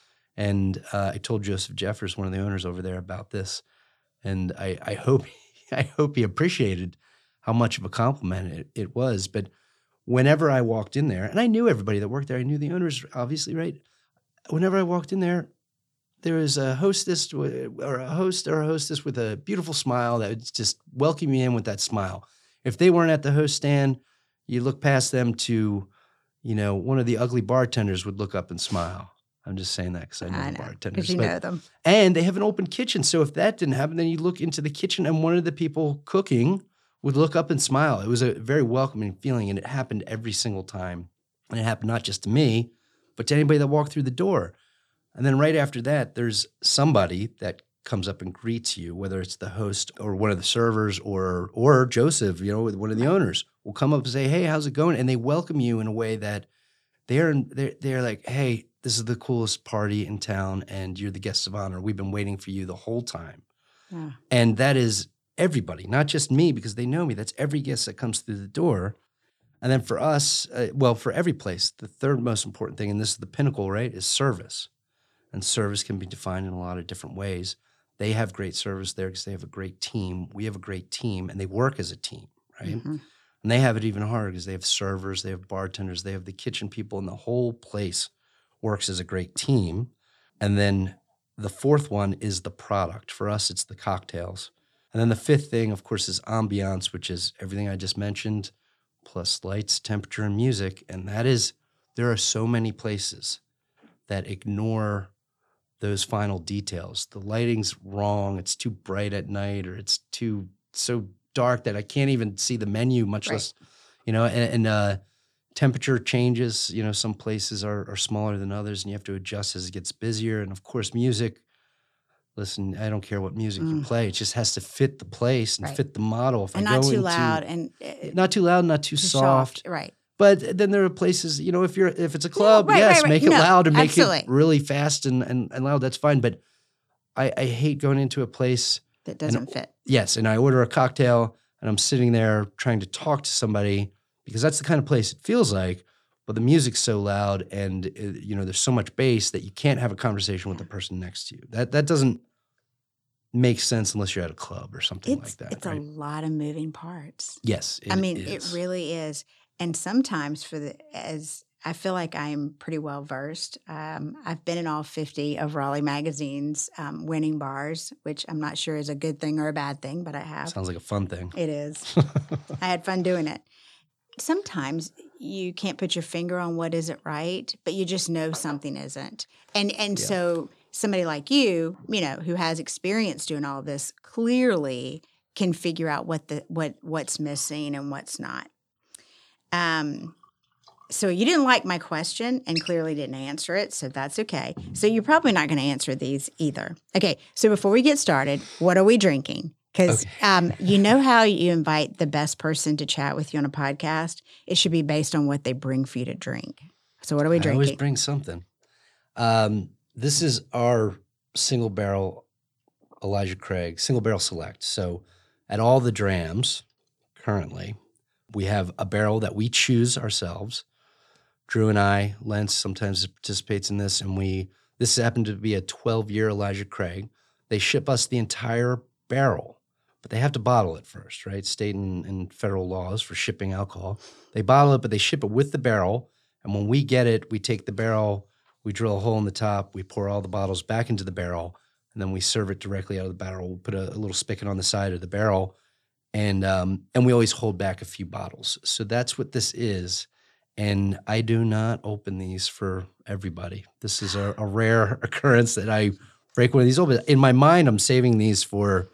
And uh, I told Joseph Jeffers, one of the owners over there, about this, and I, I hope I hope he appreciated how much of a compliment it, it was. But whenever I walked in there, and I knew everybody that worked there, I knew the owners, obviously, right? Whenever I walked in there, there was a hostess or a host or a hostess with a beautiful smile that would just welcome me in with that smile. If they weren't at the host stand, you look past them to, you know, one of the ugly bartenders would look up and smile. I'm just saying that because I know I the know, bartenders. because you but, know them. And they have an open kitchen. So if that didn't happen, then you look into the kitchen and one of the people cooking would look up and smile. It was a very welcoming feeling, and it happened every single time. And it happened not just to me, but to anybody that walked through the door. And then right after that, there's somebody that comes up and greets you, whether it's the host or one of the servers or or Joseph, you know, one of the owners will come up and say, hey, how's it going? And they welcome you in a way that they're they're, they're like, hey, this is the coolest party in town, and you're the guest of honor. We've been waiting for you the whole time. Yeah. And that is everybody, not just me, because they know me. That's every guest that comes through the door. And then for us, uh, well, for every place, the third most important thing, and this is the pinnacle, right, is service. And service can be defined in a lot of different ways. They have great service there because they have a great team. We have a great team, and they work as a team, right? Mm-hmm. And they have it even harder because they have servers, they have bartenders, they have the kitchen people, and the whole place works as a great team. And then the fourth one is the product. For us, it's the cocktails. And then the fifth thing, of course, is ambiance, which is everything I just mentioned, plus lights, temperature, and music. And that is, there are so many places that ignore those final details. The lighting's wrong, it's too bright at night, or it's too so dark that I can't even see the menu, much right. less, you know, and, and uh, temperature changes. You know, some places are, are smaller than others, and you have to adjust as it gets busier. And of course, music, listen, I don't care what music mm. you play. It just has to fit the place and right. fit the model. If and I not go too into, loud. and uh, Not too loud, not too, too soft. soft. Right. But then there are places, you know, if you're if it's a club, no, right, yes, right, right. make it no, loud and make absolutely. it really fast and, and, and loud. That's fine. But I, I hate going into a place that doesn't and, fit. Yes, and I order a cocktail and I'm sitting there trying to talk to somebody because that's the kind of place it feels like. But the music's so loud and it, you know there's so much bass that you can't have a conversation with the person next to you. That that doesn't make sense unless you're at a club or something it's, like that. It's right? a lot of moving parts. Yes, it I mean, is. it really is. And sometimes for the as I feel like I'm pretty well versed. Um, I've been in all fifty of Raleigh Magazine's um, winning bars, which I'm not sure is a good thing or a bad thing, but I have. Sounds like a fun thing. It is. I had fun doing it. Sometimes you can't put your finger on what isn't right, but you just know something isn't. And and yeah. so somebody like you, you know, who has experience doing all of this, clearly can figure out what the what what's missing and what's not. Um, so you didn't like my question and clearly didn't answer it, so that's okay. So you're probably not going to answer these either. Okay, so before we get started, what are we drinking? Because okay. um, you know how you invite the best person to chat with you on a podcast? It should be based on what they bring for you to drink. So what are we drinking? I always bring something. Um, this is our single barrel Elijah Craig, single barrel select. So at all the drams currently, we have a barrel that we choose ourselves, Drew and I, Lentz sometimes participates in this, and we, this happened to be a twelve-year Elijah Craig. They ship us the entire barrel, but they have to bottle it first, right? State and, and federal laws for shipping alcohol. They bottle it, but they ship it with the barrel, and when we get it, we take the barrel, we drill a hole in the top, we pour all the bottles back into the barrel, and then we serve it directly out of the barrel. We'll put a, a little spigot on the side of the barrel, and um, and we always hold back a few bottles. So that's what this is. And I do not open these for everybody. This is a, a rare occurrence that I break one of these open. In my mind, I'm saving these for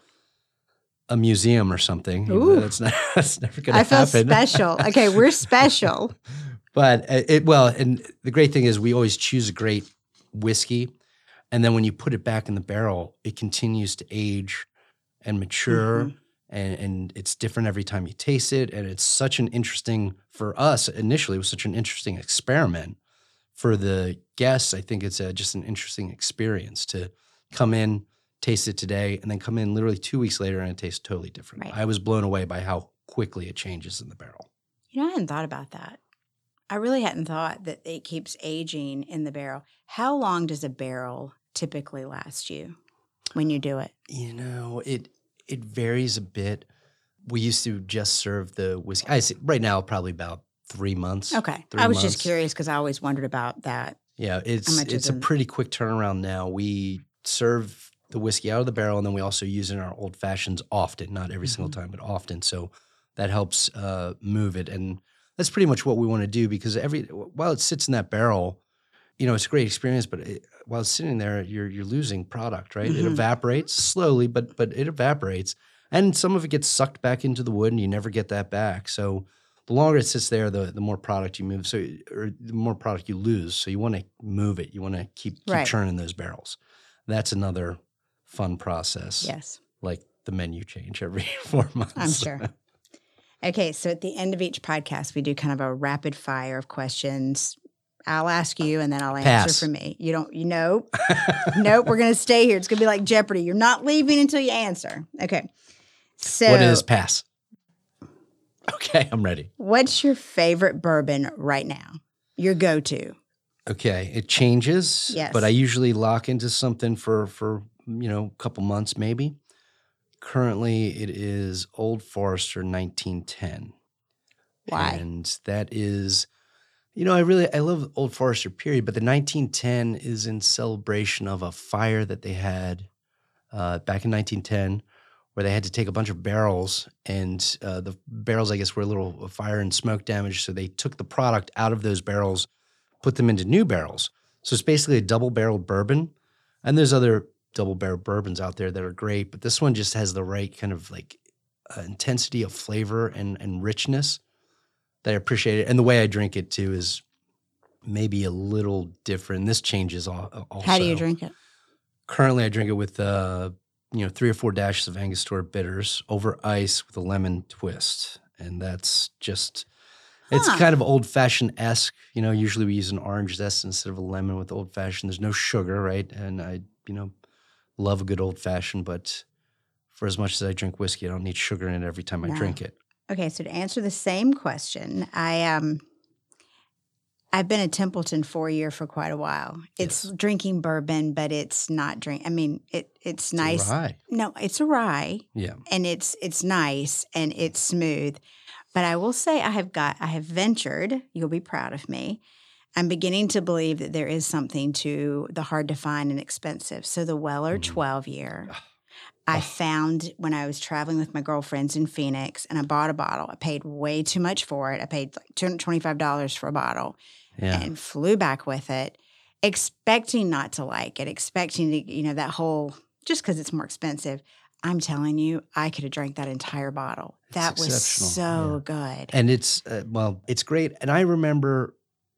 a museum or something. Ooh. That's not. That's never going to happen. I feel special. Okay, we're special. But it well, and the great thing is we always choose a great whiskey, and then when you put it back in the barrel, it continues to age and mature. Mm-hmm. And, and it's different every time you taste it. And it's such an interesting, for us initially, it was such an interesting experiment. For the guests, I think it's a, just an interesting experience to come in, taste it today, and then come in literally two weeks later and it tastes totally different. Right. I was blown away by how quickly it changes in the barrel. You know, I hadn't thought about that. I really hadn't thought that it keeps aging in the barrel. How long does a barrel typically last you when you do it? You know, it... It varies a bit. We used to just serve the whiskey. I say right now, probably about three months. Okay. Three I was months. just curious because I always wondered about that. Yeah, it's it's a pretty quick turnaround now. We serve the whiskey out of the barrel, and then we also use it in our old fashions often, not every mm-hmm. single time, but often. So that helps uh, move it. And that's pretty much what we want to do because every while it sits in that barrel, you know, it's a great experience, but it, while it's sitting there, you're you're losing product, right? Mm-hmm. It evaporates slowly, but but it evaporates, and some of it gets sucked back into the wood, and you never get that back. So the longer it sits there, the the more product you move, so or the more product you lose. So you want to move it, you want to keep keep right. churning those barrels. That's another fun process. Yes, like the menu change every four months. I'm sure. Okay, so at the end of each podcast, we do kind of a rapid fire of questions. I'll ask you, and then I'll answer Pass. for me. You don't, you know, nope, we're going to stay here. It's going to be like Jeopardy. You're not leaving until you answer. Okay. So what is pass? Okay, I'm ready. What's your favorite bourbon right now? Your go-to? Okay, it changes. Yes. But I usually lock into something for, for you know, a couple months maybe. Currently, it is Old Forester nineteen ten. Why? And that is... You know, I really, I love Old Forester period, but the nineteen ten is in celebration of a fire that they had uh, back in nineteen ten where they had to take a bunch of barrels and uh, the barrels, I guess, were a little fire and smoke damage. So they took the product out of those barrels, put them into new barrels. So it's basically a double-barreled bourbon. And there's other double-barreled bourbons out there that are great, but this one just has the right kind of like uh, intensity of flavor and, and richness that I appreciate it. And the way I drink it too is maybe a little different. This changes also. How do you drink it? Currently, I drink it with uh, you know, three or four dashes of Angostura bitters over ice with a lemon twist. And that's just, it's Huh. kind of old-fashioned-esque. You know, usually we use an orange zest instead of a lemon with old-fashioned. There's no sugar, right? And I, you know, love a good old-fashioned, but for as much as I drink whiskey, I don't need sugar in it every time I No. drink it. Okay, so to answer the same question, I um, I've been at Templeton for a year for quite a while. It's Yes. drinking bourbon, but it's not drink. I mean, it it's nice. It's a rye. No, it's a rye, Yeah. and it's it's nice and it's smooth. But I will say, I have got I have ventured. You'll be proud of me. I'm beginning to believe that there is something to the hard to find and expensive. So the Weller Mm. twelve year. I Oh. found when I was traveling with my girlfriends in Phoenix, and I bought a bottle. I paid way too much for it. I paid like two hundred twenty-five dollars for a bottle Yeah. and flew back with it, expecting not to like it, expecting to, you know, that whole, just because it's more expensive. I'm telling you, I could have drank that entire bottle. It's That was exceptional, so good. And it's, uh, well, it's great. And I remember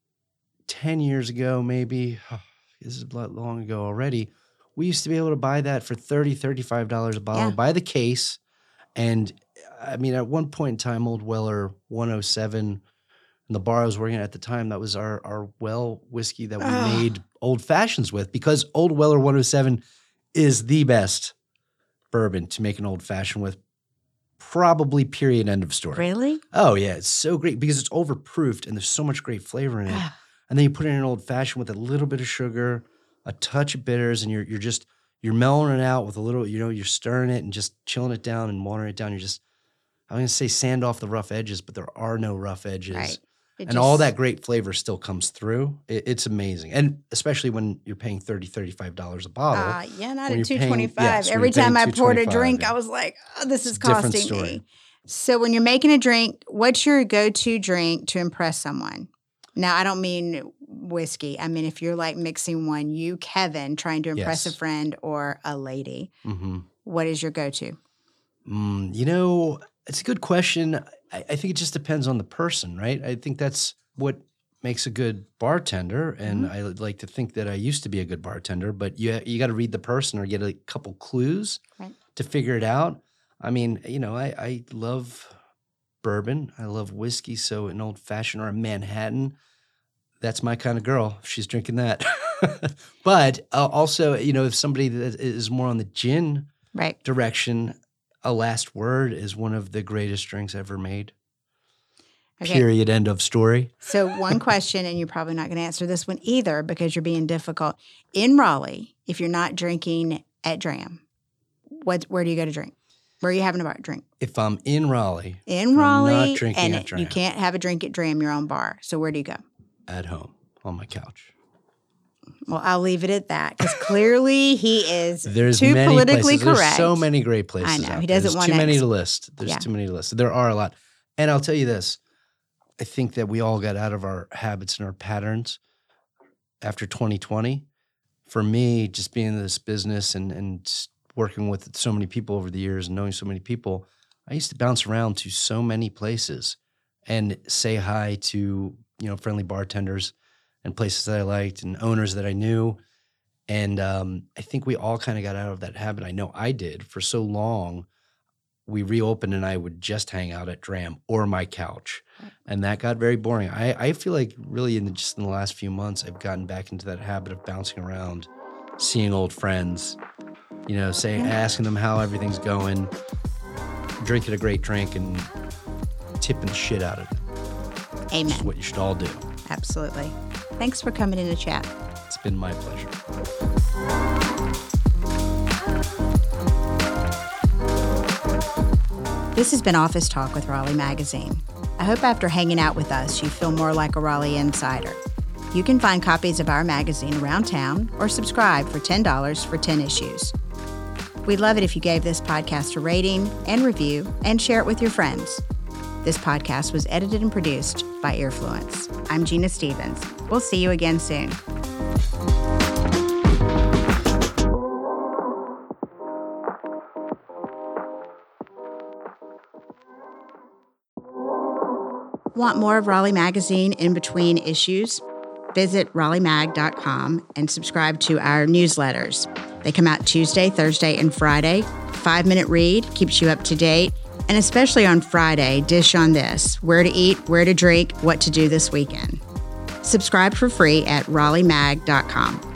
ten years ago, maybe, this is a lot long ago already, we used to be able to buy that for thirty dollars, thirty-five dollars a bottle, Yeah. by the case. And I mean, at one point in time, Old Weller one oh seven, and the bar I was working at at the time, that was our, our well whiskey that we Ugh. made old fashions with, because Old Weller one oh seven is the best bourbon to make an old fashioned with, probably, period, end of story. Really? Oh, yeah. It's so great because it's overproofed and there's so much great flavor in it. And then you put it in an old fashioned with a little bit of sugar, a touch of bitters, and you're you're just you're mellowing it out with a little, you know, you're stirring it and just chilling it down and watering it down. You're just, I'm going to say sand off the rough edges, but there are no rough edges. Right. It and just, all that great flavor still comes through. It, it's amazing. And especially when you're paying thirty dollars, thirty-five dollars a bottle. Uh, yeah, not when at you're two twenty-five. paying- yes, when Every you're paying time I poured a two twenty-five, drink, yeah. I was like, oh, this is It's a different costing story. me. So when you're making a drink, what's your go-to drink to impress someone? Now, I don't mean whiskey. I mean, if you're like mixing one, you, Kevin, trying to impress Yes. a friend or a lady, Mm-hmm. what is your go-to? Mm, you know, it's a good question. I, I think it just depends on the person, right? I think that's what makes a good bartender. And Mm-hmm. I like to think that I used to be a good bartender, but you you got to read the person or get a couple clues Right. to figure it out. I mean, you know, I, I love bourbon. I love whiskey. So an old fashioned or a Manhattan, that's my kind of girl. If she's drinking that. But uh, also, you know, if somebody that is more on the gin Right. direction, a last word is one of the greatest drinks ever made. Okay. Period. End of story. So one question, and you're probably not going to answer this one either because you're being difficult. In Raleigh, if you're not drinking at Dram, what where do you go to drink? Where are you having a bar drink? If I'm in Raleigh, In I'm not Raleigh, drinking and at Dram. you can't have a drink at Dram, your own bar. So where do you go? at home on my couch. Well, I'll leave it at that because clearly he is There's too many politically places. There's correct. so many great places. I know. out He there. doesn't There's wanna too many ex- to list. There's Yeah. too many to list. There are a lot. And I'll tell you this. I think that we all got out of our habits and our patterns after twenty twenty. For me, just being in this business and, and working with so many people over the years and knowing so many people, I used to bounce around to so many places and say hi to, you know, friendly bartenders and places that I liked and owners that I knew. And um, I think we all kind of got out of that habit. I know I did. For so long, we reopened and I would just hang out at Dram or my couch. And that got very boring. I, I feel like really in the, just in the last few months, I've gotten back into that habit of bouncing around, seeing old friends, you know, saying, asking them how everything's going, drinking a great drink and tipping the shit out of it. Which is Amen. what you should all do. Absolutely. Thanks for coming in to chat. It's been my pleasure. This has been Office Talk with Raleigh Magazine. I hope after hanging out with us, you feel more like a Raleigh insider. You can find copies of our magazine around town or subscribe for ten dollars for ten issues. We'd love it if you gave this podcast a rating and review and share it with your friends. This podcast was edited and produced by Earfluence. I'm Gina Stevens. We'll see you again soon. Want more of Raleigh Magazine in between issues? Visit raleigh mag dot com and subscribe to our newsletters. They come out Tuesday, Thursday, and Friday. Five-minute read keeps you up to date. And especially on Friday, dish on this: where to eat, where to drink, what to do this weekend. Subscribe for free at raleigh mag dot com.